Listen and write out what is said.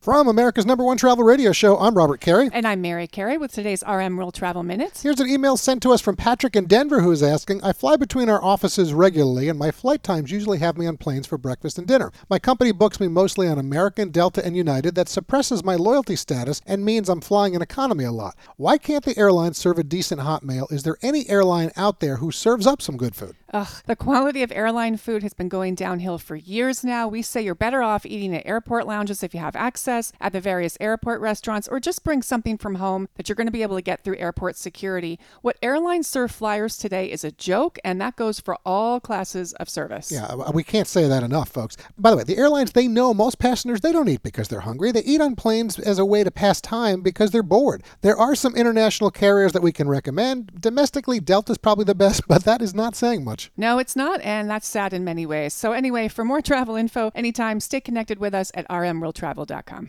From America's #1 travel radio show, I'm Robert Carey. And I'm Mary Carey with today's RM World Travel Minutes. Here's an email sent to us from Patrick in Denver who is asking, I fly between our offices regularly and my flight times usually have me on planes for breakfast and dinner. My company books me mostly on American, Delta, and United. That suppresses my loyalty status and means I'm flying in economy a lot. Why can't the airlines serve a decent hot meal? Is there any airline out there who serves up some good food? The quality of airline food has been going downhill for years now. We say you're better off eating at airport lounges if you have access, at the various airport restaurants, or just bring something from home that you're going to be able to get through airport security. What airlines serve flyers today is a joke, and that goes for all classes of service. Yeah, we can't say that enough, folks. By the way, the airlines, they know most passengers, they don't eat because they're hungry. They eat on planes as a way to pass time because they're bored. There are some international carriers that we can recommend. Domestically, Delta's probably the best, but that is not saying much. No, it's not, and that's sad in many ways. So anyway, for more travel info anytime, stay connected with us at rmworldtravel.com.